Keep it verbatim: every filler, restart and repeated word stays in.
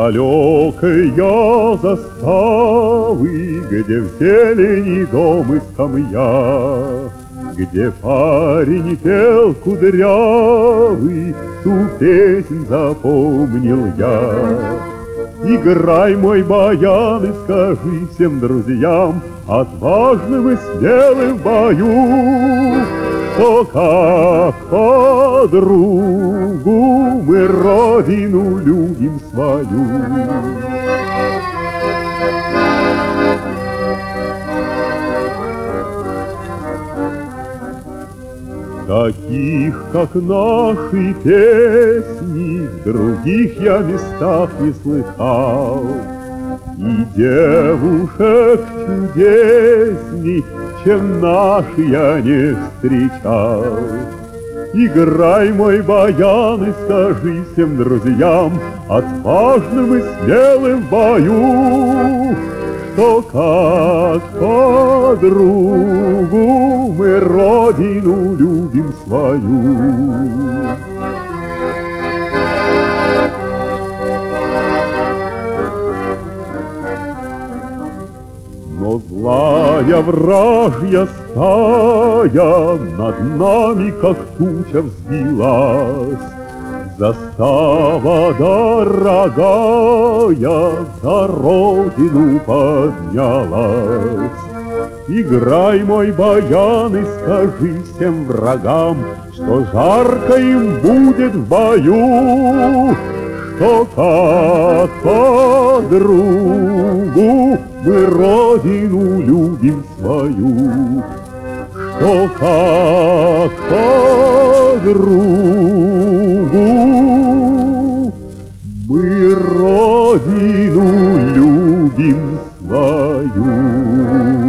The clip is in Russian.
далекой я заставы, где в зелени дом и скамья, где парень пел кудрявый, ту песнь запомнил я. Играй, мой баян, и скажи всем друзьям, отважным и смелым в бою, что как подругу мы родину любим свою. Таких, как наши песни, в других я местах не слыхал, и девушек чудесней, чем наши, я не встречал. Играй, мой баян, и скажи всем друзьям, отважным и смелым в бою, что как подругу мы родину любим свою. Но злая вражья стая над нами, как туча, взвилась. Застава дорогая за родину поднялась. Играй, мой баян, и скажи всем врагам, что жарко им будет в бою, что как подругу мы родину любим свою, что как подругу мы родину любим свою.